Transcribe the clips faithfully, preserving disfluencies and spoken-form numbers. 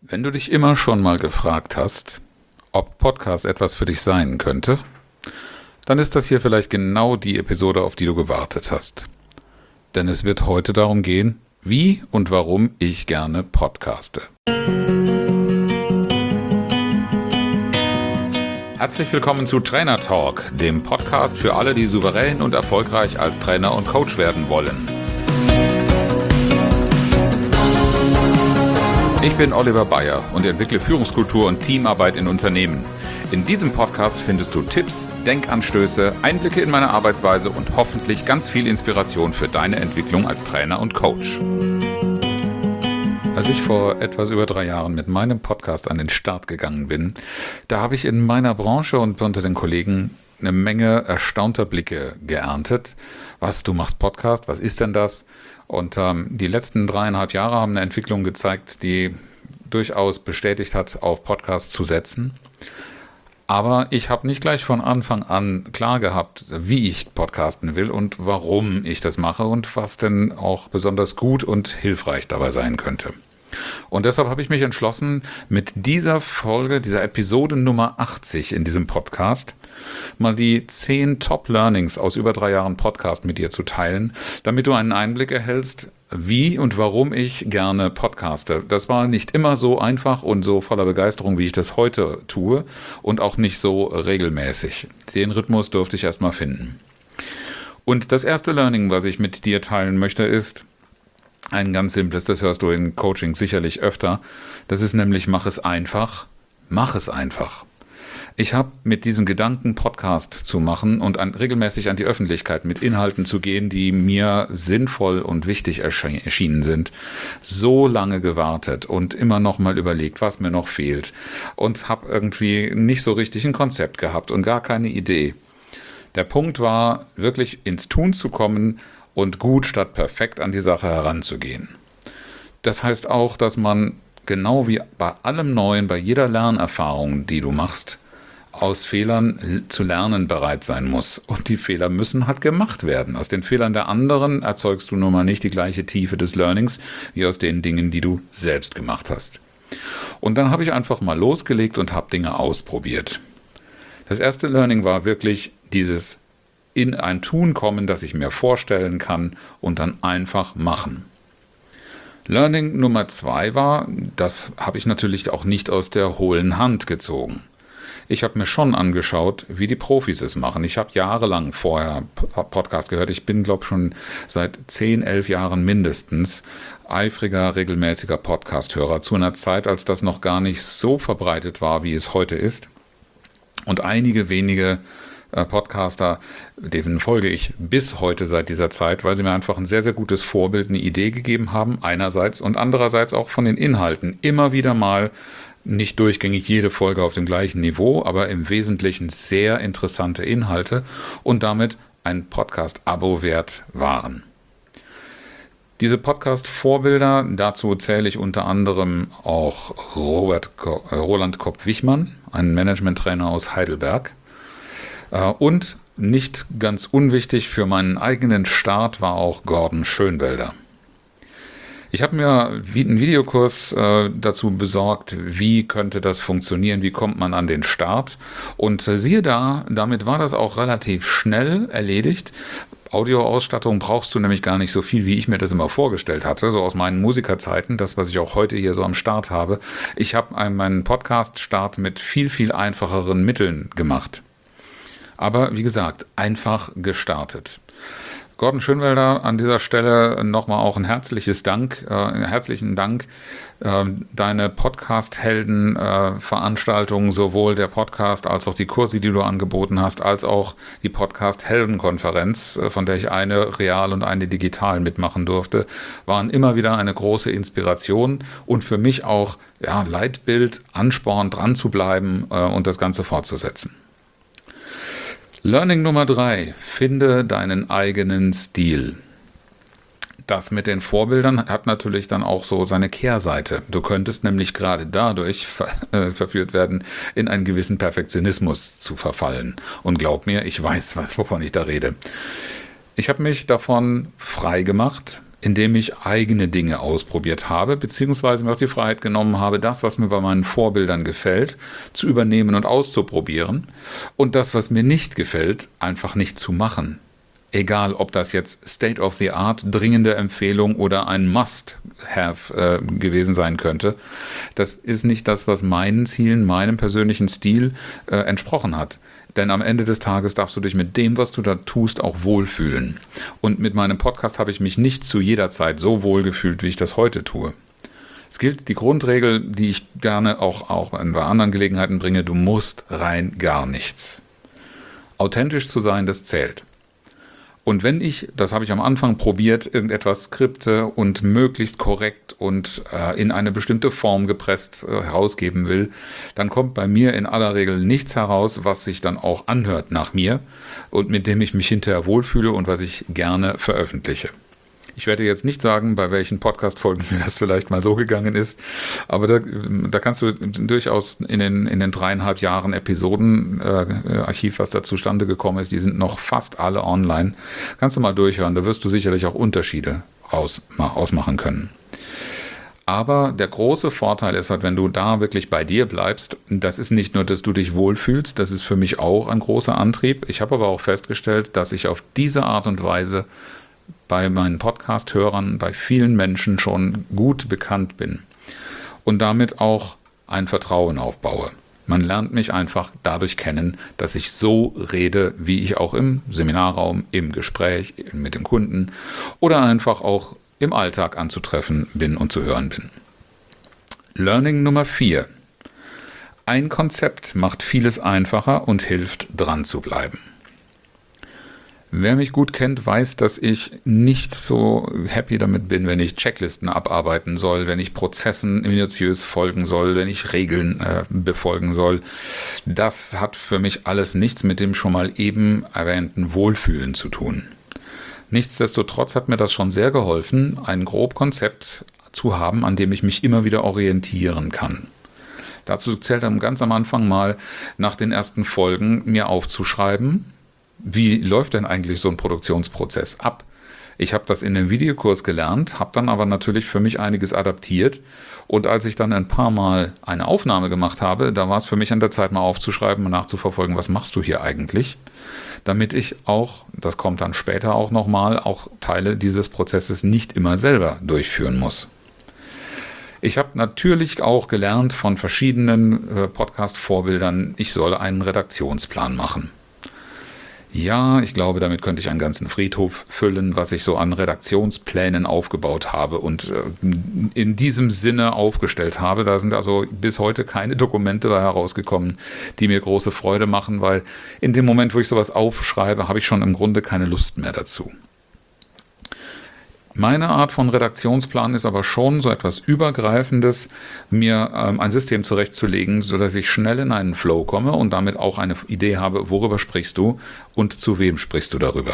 Wenn du dich immer schon mal gefragt hast, ob Podcast etwas für dich sein könnte, dann ist das hier vielleicht genau die Episode, auf die du gewartet hast. Denn es wird heute darum gehen, wie und warum ich gerne podcaste. Herzlich willkommen zu Trainer Talk, dem Podcast für alle, die souverän und erfolgreich als Trainer und Coach werden wollen. Ich bin Oliver Bayer und entwickle Führungskultur und Teamarbeit in Unternehmen. In diesem Podcast findest du Tipps, Denkanstöße, Einblicke in meine Arbeitsweise und hoffentlich ganz viel Inspiration für deine Entwicklung als Trainer und Coach. Als ich vor etwas über drei Jahren mit meinem Podcast an den Start gegangen bin, da habe ich in meiner Branche und unter den Kollegen eine Menge erstaunter Blicke geerntet. Was, du machst Podcast, was ist denn das? Und ähm, die letzten dreieinhalb Jahre haben eine Entwicklung gezeigt, die durchaus bestätigt hat, auf Podcasts zu setzen. Aber ich habe nicht gleich von Anfang an klar gehabt, wie ich podcasten will und warum ich das mache und was denn auch besonders gut und hilfreich dabei sein könnte. Und deshalb habe ich mich entschlossen, mit dieser Folge, dieser Episode Nummer achtzig in diesem Podcast, mal die zehn Top-Learnings aus über drei Jahren Podcast mit dir zu teilen, damit du einen Einblick erhältst, wie und warum ich gerne podcaste. Das war nicht immer so einfach und so voller Begeisterung, wie ich das heute tue und auch nicht so regelmäßig. Den Rhythmus durfte ich erst mal finden. Und das erste Learning, was ich mit dir teilen möchte, ist ein ganz simples, das hörst du in Coaching sicherlich öfter. Das ist nämlich, mach es einfach, mach es einfach. Ich habe mit diesem Gedanken, Podcast zu machen und an, regelmäßig an die Öffentlichkeit mit Inhalten zu gehen, die mir sinnvoll und wichtig ersche- erschienen sind, so lange gewartet und immer noch mal überlegt, was mir noch fehlt und habe irgendwie nicht so richtig ein Konzept gehabt und gar keine Idee. Der Punkt war, wirklich ins Tun zu kommen und gut statt perfekt an die Sache heranzugehen. Das heißt auch, dass man genau wie bei allem Neuen, bei jeder Lernerfahrung, die du machst, aus Fehlern zu lernen bereit sein muss. Und die Fehler müssen halt gemacht werden. Aus den Fehlern der anderen erzeugst du nun mal nicht die gleiche Tiefe des Learnings, wie aus den Dingen, die du selbst gemacht hast. Und dann habe ich einfach mal losgelegt und habe Dinge ausprobiert. Das erste Learning war wirklich dieses in ein Tun kommen, das ich mir vorstellen kann und dann einfach machen. Learning Nummer zwei war, das habe ich natürlich auch nicht aus der hohlen Hand gezogen. Ich habe mir schon angeschaut, wie die Profis es machen. Ich habe jahrelang vorher Podcast gehört. Ich bin, glaube ich, schon seit zehn, elf Jahren mindestens eifriger, regelmäßiger Podcast-Hörer. Zu einer Zeit, als das noch gar nicht so verbreitet war, wie es heute ist. Und einige wenige Podcaster, denen folge ich bis heute seit dieser Zeit, weil sie mir einfach ein sehr, sehr gutes Vorbild, eine Idee gegeben haben, einerseits und andererseits auch von den Inhalten. Immer wieder mal, nicht durchgängig jede Folge auf dem gleichen Niveau, aber im Wesentlichen sehr interessante Inhalte und damit ein Podcast-Abo wert waren. Diese Podcast-Vorbilder, dazu zähle ich unter anderem auch Robert, Roland Kopp-Wichmann, einen Management-Trainer aus Heidelberg. Und nicht ganz unwichtig für meinen eigenen Start war auch Gordon Schönwelder. Ich habe mir einen Videokurs äh, dazu besorgt, wie könnte das funktionieren, wie kommt man an den Start. Und äh, siehe da, damit war das auch relativ schnell erledigt. Audioausstattung brauchst du nämlich gar nicht so viel, wie ich mir das immer vorgestellt hatte, so aus meinen Musikerzeiten, das, was ich auch heute hier so am Start habe. Ich habe meinen Podcast-Start mit viel, viel einfacheren Mitteln gemacht. Aber wie gesagt, einfach gestartet. Gordon Schönwelder, an dieser Stelle nochmal auch ein herzliches Dank, äh, herzlichen Dank. Äh, deine Podcast-Helden-Veranstaltungen, äh, sowohl der Podcast als auch die Kurse, die du angeboten hast, als auch die Podcast-Helden-Konferenz, äh, von der ich eine real und eine digital mitmachen durfte, waren immer wieder eine große Inspiration und für mich auch ja, Leitbild, Ansporn, dran zu bleiben äh, und das Ganze fortzusetzen. Learning Nummer drei. Finde deinen eigenen Stil. Das mit den Vorbildern hat natürlich dann auch so seine Kehrseite. Du könntest nämlich gerade dadurch ver- äh, verführt werden, in einen gewissen Perfektionismus zu verfallen. Und glaub mir, ich weiß, was, wovon ich da rede. Ich habe mich davon frei gemacht, indem ich eigene Dinge ausprobiert habe, beziehungsweise mir auch die Freiheit genommen habe, das, was mir bei meinen Vorbildern gefällt, zu übernehmen und auszuprobieren und das, was mir nicht gefällt, einfach nicht zu machen. Egal, ob das jetzt State of the Art, dringende Empfehlung oder ein Must-Have äh, gewesen sein könnte. Das ist nicht das, was meinen Zielen, meinem persönlichen Stil äh, entsprochen hat. Denn am Ende des Tages darfst du dich mit dem, was du da tust, auch wohlfühlen. Und mit meinem Podcast habe ich mich nicht zu jeder Zeit so wohl gefühlt, wie ich das heute tue. Es gilt die Grundregel, die ich gerne auch, auch bei anderen Gelegenheiten bringe, du musst rein gar nichts. Authentisch zu sein, das zählt. Und wenn ich, das habe ich am Anfang probiert, irgendetwas skripte und möglichst korrekt und äh, in eine bestimmte Form gepresst äh, herausgeben will, dann kommt bei mir in aller Regel nichts heraus, was sich dann auch anhört nach mir und mit dem ich mich hinterher wohlfühle und was ich gerne veröffentliche. Ich werde jetzt nicht sagen, bei welchen Podcast-Folgen mir das vielleicht mal so gegangen ist, aber da, da kannst du durchaus in den, in den dreieinhalb Jahren Episoden-Archiv, äh, was da zustande gekommen ist, die sind noch fast alle online, kannst du mal durchhören, da wirst du sicherlich auch Unterschiede raus, ausmachen können. Aber der große Vorteil ist halt, wenn du da wirklich bei dir bleibst, das ist nicht nur, dass du dich wohlfühlst, das ist für mich auch ein großer Antrieb. Ich habe aber auch festgestellt, dass ich auf diese Art und Weise bei meinen Podcast-Hörern, bei vielen Menschen schon gut bekannt bin und damit auch ein Vertrauen aufbaue. Man lernt mich einfach dadurch kennen, dass ich so rede, wie ich auch im Seminarraum, im Gespräch mit dem Kunden oder einfach auch im Alltag anzutreffen bin und zu hören bin. Learning Nummer vier. Ein Konzept macht vieles einfacher und hilft, dran zu bleiben. Wer mich gut kennt, weiß, dass ich nicht so happy damit bin, wenn ich Checklisten abarbeiten soll, wenn ich Prozessen minutiös folgen soll, wenn ich Regeln äh, befolgen soll. Das hat für mich alles nichts mit dem schon mal eben erwähnten Wohlfühlen zu tun. Nichtsdestotrotz hat mir das schon sehr geholfen, ein grob Konzept zu haben, an dem ich mich immer wieder orientieren kann. Dazu zählt dann ganz am Anfang mal nach den ersten Folgen mir aufzuschreiben, wie läuft denn eigentlich so ein Produktionsprozess ab? Ich habe das in dem Videokurs gelernt, habe dann aber natürlich für mich einiges adaptiert und als ich dann ein paar Mal eine Aufnahme gemacht habe, da war es für mich an der Zeit mal aufzuschreiben und nachzuverfolgen, was machst du hier eigentlich? Damit ich auch, das kommt dann später auch nochmal, auch Teile dieses Prozesses nicht immer selber durchführen muss. Ich habe natürlich auch gelernt von verschiedenen äh, Podcast-Vorbildern, ich soll einen Redaktionsplan machen. Ja, ich glaube, damit könnte ich einen ganzen Friedhof füllen, was ich so an Redaktionsplänen aufgebaut habe und in diesem Sinne aufgestellt habe. Da sind also bis heute keine Dokumente herausgekommen, die mir große Freude machen, weil in dem Moment, wo ich sowas aufschreibe, habe ich schon im Grunde keine Lust mehr dazu. Meine Art von Redaktionsplan ist aber schon so etwas Übergreifendes, mir ähm, ein System zurechtzulegen, sodass ich schnell in einen Flow komme und damit auch eine Idee habe, worüber sprichst du und zu wem sprichst du darüber.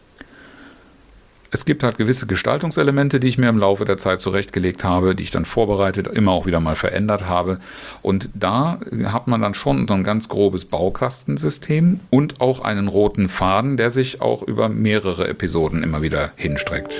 Es gibt halt gewisse Gestaltungselemente, die ich mir im Laufe der Zeit zurechtgelegt habe, die ich dann vorbereitet, immer auch wieder mal verändert habe. Und da hat man dann schon so ein ganz grobes Baukastensystem und auch einen roten Faden, der sich auch über mehrere Episoden immer wieder hinstreckt.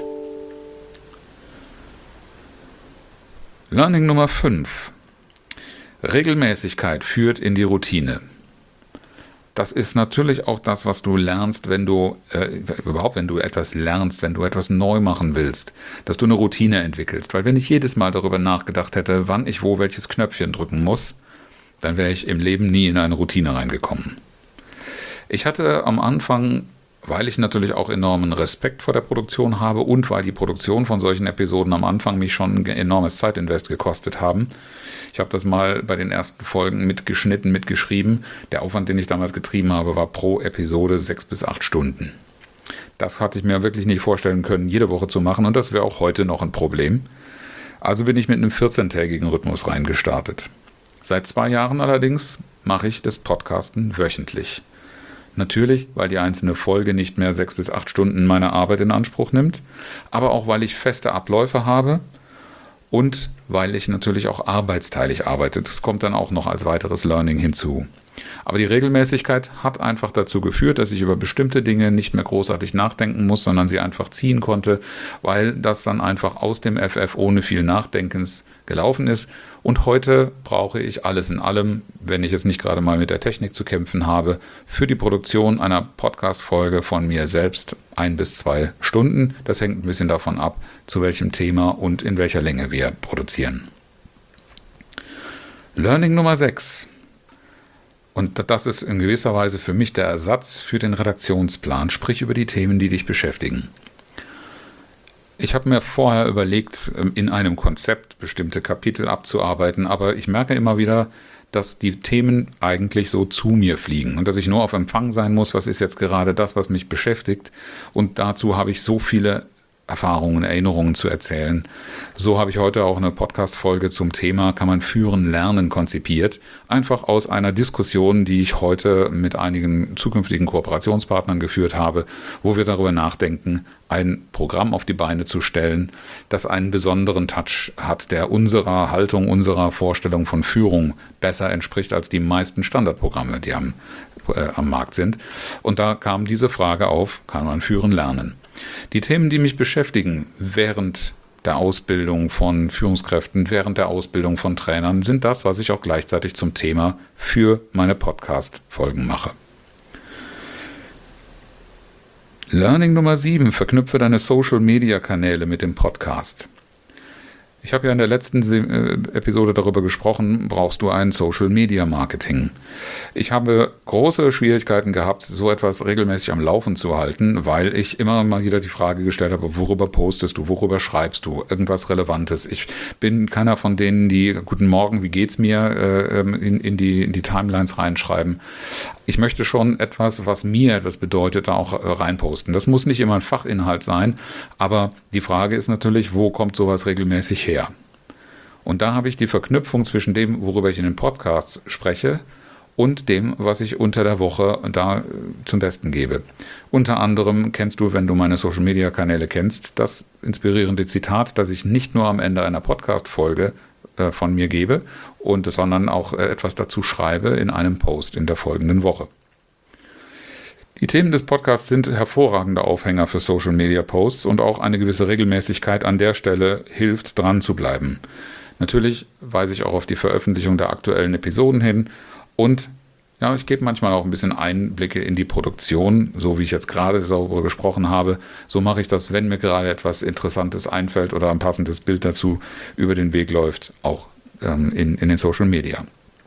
Learning Nummer fünf. Regelmäßigkeit führt in die Routine. Das ist natürlich auch das, was du lernst, wenn du, äh, überhaupt wenn du etwas lernst, wenn du etwas neu machen willst, dass du eine Routine entwickelst. Weil wenn ich jedes Mal darüber nachgedacht hätte, wann ich wo welches Knöpfchen drücken muss, dann wäre ich im Leben nie in eine Routine reingekommen. Ich hatte am Anfang, weil ich natürlich auch enormen Respekt vor der Produktion habe und weil die Produktion von solchen Episoden am Anfang mich schon ein enormes Zeitinvest gekostet haben. Ich habe das mal bei den ersten Folgen mitgeschnitten, mitgeschrieben. Der Aufwand, den ich damals getrieben habe, war pro Episode sechs bis acht Stunden. Das hatte ich mir wirklich nicht vorstellen können, jede Woche zu machen und das wäre auch heute noch ein Problem. Also bin ich mit einem vierzehntägigen Rhythmus reingestartet. Seit zwei Jahren allerdings mache ich das Podcasten wöchentlich. Natürlich, weil die einzelne Folge nicht mehr sechs bis acht Stunden meiner Arbeit in Anspruch nimmt, aber auch, weil ich feste Abläufe habe und weil ich natürlich auch arbeitsteilig arbeite. Das kommt dann auch noch als weiteres Learning hinzu. Aber die Regelmäßigkeit hat einfach dazu geführt, dass ich über bestimmte Dinge nicht mehr großartig nachdenken muss, sondern sie einfach ziehen konnte, weil das dann einfach aus dem F F ohne viel Nachdenkens gelaufen ist. Und heute brauche ich alles in allem, wenn ich jetzt nicht gerade mal mit der Technik zu kämpfen habe, für die Produktion einer Podcast-Folge von mir selbst ein bis zwei Stunden. Das hängt ein bisschen davon ab, zu welchem Thema und in welcher Länge wir produzieren. Learning Nummer sechs. Und das ist in gewisser Weise für mich der Ersatz für den Redaktionsplan, sprich über die Themen, die dich beschäftigen. Ich habe mir vorher überlegt, in einem Konzept bestimmte Kapitel abzuarbeiten, aber ich merke immer wieder, dass die Themen eigentlich so zu mir fliegen und dass ich nur auf Empfang sein muss, was ist jetzt gerade das, was mich beschäftigt. Und dazu habe ich so viele Erfahrungen, Erinnerungen zu erzählen. So habe ich heute auch eine Podcast-Folge zum Thema Kann man führen, lernen konzipiert. Einfach aus einer Diskussion, die ich heute mit einigen zukünftigen Kooperationspartnern geführt habe, wo wir darüber nachdenken, ein Programm auf die Beine zu stellen, das einen besonderen Touch hat, der unserer Haltung, unserer Vorstellung von Führung besser entspricht als die meisten Standardprogramme, die am, äh, am Markt sind. Und da kam diese Frage auf, kann man führen, lernen? Die Themen, die mich beschäftigen während der Ausbildung von Führungskräften, während der Ausbildung von Trainern, sind das, was ich auch gleichzeitig zum Thema für meine Podcast-Folgen mache. Learning Nummer sieben. Verknüpfe deine Social-Media-Kanäle mit dem Podcast. Ich habe ja in der letzten Episode darüber gesprochen, brauchst du ein Social-Media-Marketing. Ich habe große Schwierigkeiten gehabt, so etwas regelmäßig am Laufen zu halten, weil ich immer mal wieder die Frage gestellt habe, worüber postest du, worüber schreibst du, irgendwas Relevantes. Ich bin keiner von denen, die Guten Morgen, wie geht's mir in, in, die, in die Timelines reinschreiben. Ich möchte schon etwas, was mir etwas bedeutet, da auch reinposten. Das muss nicht immer ein Fachinhalt sein, aber die Frage ist natürlich, wo kommt sowas regelmäßig her? Und da habe ich die Verknüpfung zwischen dem, worüber ich in den Podcasts spreche, und dem, was ich unter der Woche da zum Besten gebe. Unter anderem kennst du, wenn du meine Social-Media-Kanäle kennst, das inspirierende Zitat, das ich nicht nur am Ende einer Podcast-Folge äh, von mir gebe, und, sondern auch äh, etwas dazu schreibe in einem Post in der folgenden Woche. Die Themen des Podcasts sind hervorragende Aufhänger für Social-Media-Posts und auch eine gewisse Regelmäßigkeit an der Stelle hilft, dran zu bleiben. Natürlich weise ich auch auf die Veröffentlichung der aktuellen Episoden hin und ja, ich gebe manchmal auch ein bisschen Einblicke in die Produktion, so wie ich jetzt gerade darüber gesprochen habe. So mache ich das, wenn mir gerade etwas Interessantes einfällt oder ein passendes Bild dazu über den Weg läuft, auch ähm, in, in den Social Media.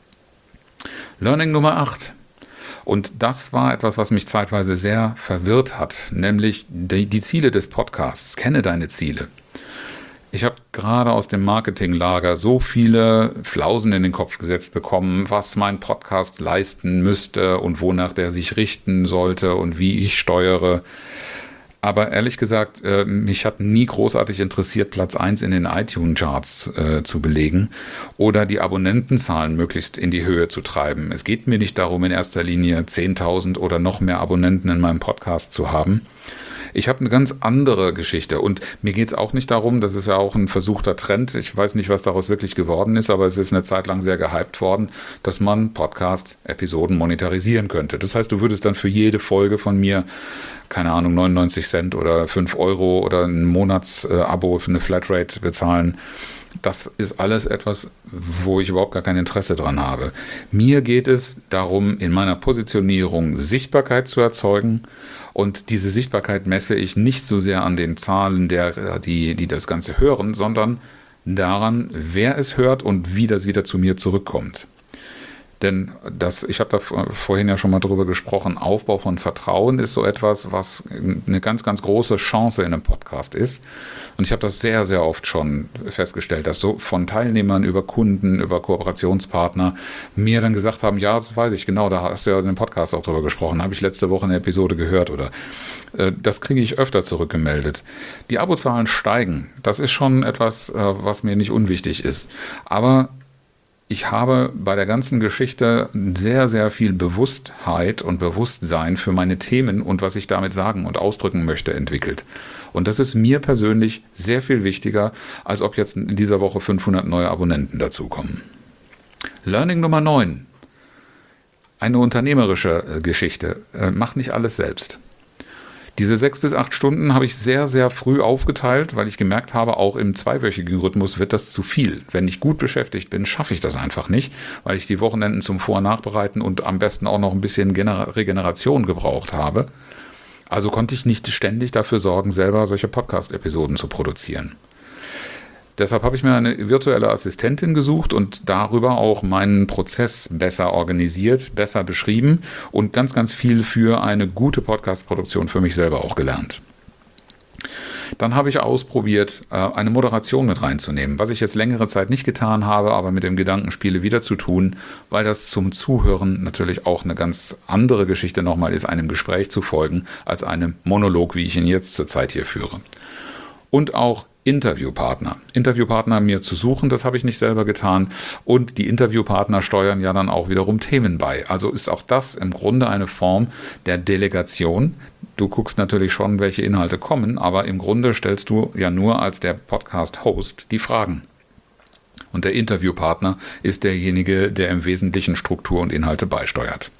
Learning Nummer acht. Und das war etwas, was mich zeitweise sehr verwirrt hat, nämlich die, die Ziele des Podcasts. Kenne deine Ziele. Ich habe gerade aus dem Marketinglager so viele Flausen in den Kopf gesetzt bekommen, was mein Podcast leisten müsste und wonach der sich richten sollte und wie ich steuere. Aber ehrlich gesagt, äh, mich hat nie großartig interessiert, Platz eins in den iTunes-Charts äh, zu belegen oder die Abonnentenzahlen möglichst in die Höhe zu treiben. Es geht mir nicht darum, in erster Linie zehntausend oder noch mehr Abonnenten in meinem Podcast zu haben. Ich habe eine ganz andere Geschichte und mir geht es auch nicht darum, das ist ja auch ein versuchter Trend, ich weiß nicht, was daraus wirklich geworden ist, aber es ist eine Zeit lang sehr gehypt worden, dass man Podcast-Episoden monetarisieren könnte. Das heißt, du würdest dann für jede Folge von mir, keine Ahnung, neunundneunzig Cent oder fünf Euro oder ein Monatsabo für eine Flatrate bezahlen. Das ist alles etwas, wo ich überhaupt gar kein Interesse dran habe. Mir geht es darum, in meiner Positionierung Sichtbarkeit zu erzeugen. Und diese Sichtbarkeit messe ich nicht so sehr an den Zahlen der, die, die das Ganze hören, sondern daran, wer es hört und wie das wieder zu mir zurückkommt. Denn das, ich habe da vorhin ja schon mal drüber gesprochen, Aufbau von Vertrauen ist so etwas, was eine ganz, ganz große Chance in einem Podcast ist. Und ich habe das sehr, sehr oft schon festgestellt, dass so von Teilnehmern über Kunden, über Kooperationspartner mir dann gesagt haben, ja, das weiß ich genau, da hast du ja in dem Podcast auch drüber gesprochen, habe ich letzte Woche eine Episode gehört oder äh, das kriege ich öfter zurückgemeldet. Die Abozahlen steigen, das ist schon etwas, äh, was mir nicht unwichtig ist. Aber ich habe bei der ganzen Geschichte sehr, sehr viel Bewusstheit und Bewusstsein für meine Themen und was ich damit sagen und ausdrücken möchte entwickelt. Und das ist mir persönlich sehr viel wichtiger, als ob jetzt in dieser Woche fünfhundert neue Abonnenten dazukommen. Learning Nummer neun. Eine unternehmerische Geschichte. Mach nicht alles selbst. Diese sechs bis acht Stunden habe ich sehr, sehr früh aufgeteilt, weil ich gemerkt habe, auch im zweiwöchigen Rhythmus wird das zu viel. Wenn ich gut beschäftigt bin, schaffe ich das einfach nicht, weil ich die Wochenenden zum Vor- und Nachbereiten und am besten auch noch ein bisschen Gener- Regeneration gebraucht habe. Also konnte ich nicht ständig dafür sorgen, selber solche Podcast-Episoden zu produzieren. Deshalb habe ich mir eine virtuelle Assistentin gesucht und darüber auch meinen Prozess besser organisiert, besser beschrieben und ganz, ganz viel für eine gute Podcast-Produktion für mich selber auch gelernt. Dann habe ich ausprobiert, eine Moderation mit reinzunehmen, was ich jetzt längere Zeit nicht getan habe, aber mit dem Gedanken spiele wieder zu tun, weil das zum Zuhören natürlich auch eine ganz andere Geschichte nochmal ist, einem Gespräch zu folgen, als einem Monolog, wie ich ihn jetzt zurzeit hier führe. Und auch Interviewpartner. Interviewpartner mir zu suchen, das habe ich nicht selber getan. Und die Interviewpartner steuern ja dann auch wiederum Themen bei. Also ist auch das im Grunde eine Form der Delegation. Du guckst natürlich schon, welche Inhalte kommen, aber im Grunde stellst du ja nur als der Podcast-Host die Fragen. Und der Interviewpartner ist derjenige, der im Wesentlichen Struktur und Inhalte beisteuert.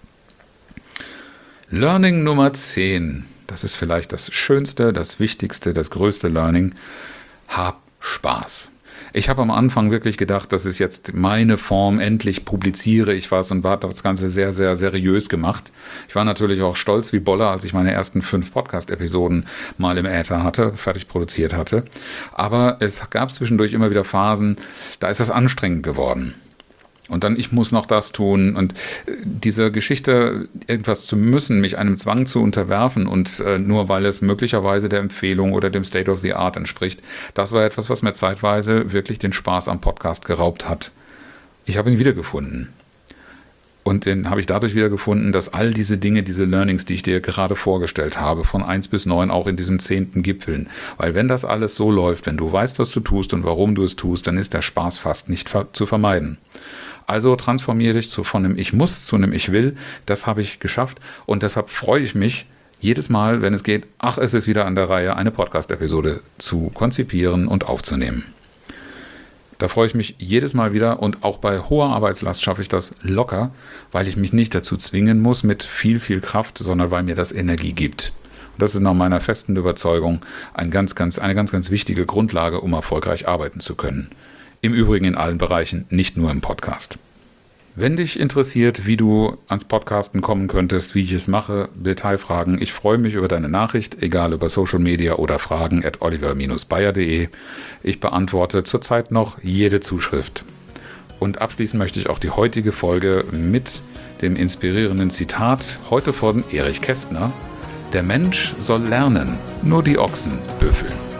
Learning Nummer zehn. Das ist vielleicht das Schönste, das Wichtigste, das größte Learning. Hab Spaß. Ich habe am Anfang wirklich gedacht, das ist jetzt meine Form, endlich publiziere ich was und habe das Ganze sehr, sehr seriös gemacht. Ich war natürlich auch stolz wie Bolle, als ich meine ersten fünf Podcast-Episoden mal im Äther hatte, fertig produziert hatte. Aber es gab zwischendurch immer wieder Phasen, da ist das anstrengend geworden. Und dann, ich muss noch das tun. Und diese Geschichte, irgendwas zu müssen, mich einem Zwang zu unterwerfen und äh, nur weil es möglicherweise der Empfehlung oder dem State of the Art entspricht, das war etwas, was mir zeitweise wirklich den Spaß am Podcast geraubt hat. Ich habe ihn wiedergefunden. Und den habe ich dadurch wiedergefunden, dass all diese Dinge, diese Learnings, die ich dir gerade vorgestellt habe, von eins bis neun auch in diesem zehnten gipfeln. Weil wenn das alles so läuft, wenn du weißt, was du tust und warum du es tust, dann ist der Spaß fast nicht ver- zu vermeiden. Also transformiere dich zu, von einem Ich muss zu einem Ich will. Das habe ich geschafft und deshalb freue ich mich jedes Mal, wenn es geht, ach, es ist wieder an der Reihe, eine Podcast-Episode zu konzipieren und aufzunehmen. Da freue ich mich jedes Mal wieder und auch bei hoher Arbeitslast schaffe ich das locker, weil ich mich nicht dazu zwingen muss mit viel, viel Kraft, sondern weil mir das Energie gibt. Und das ist nach meiner festen Überzeugung ein ganz, ganz, eine ganz, ganz wichtige Grundlage, um erfolgreich arbeiten zu können. Im Übrigen in allen Bereichen, nicht nur im Podcast. Wenn dich interessiert, wie du ans Podcasten kommen könntest, wie ich es mache, Detailfragen, ich freue mich über deine Nachricht, egal über Social Media oder Fragen at oliver Bindestrich bayer punkt de. Ich beantworte zurzeit noch jede Zuschrift. Und abschließen möchte ich auch die heutige Folge mit dem inspirierenden Zitat, heute von Erich Kästner: Der Mensch soll lernen, nur die Ochsen büffeln.